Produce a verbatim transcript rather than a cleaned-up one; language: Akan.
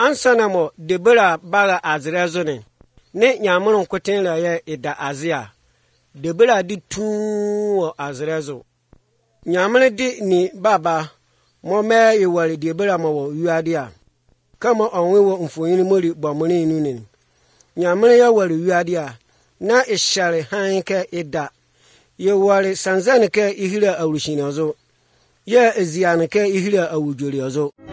Ansanamo Debora baga azrezone. Ne nyamunon koten la ye ida azia. Debora di tu azrezo. Nyamune di ni baba. Mo me ye wali Debora mo yuadia. Kama onwe wo mfoyini mori bomoni nunin. Nyamune ya wali yuadia. Na ishare hanke ida. Ye wali sanzane ke ihira awushinazo. Ye eziane ke ihira awujori ozo.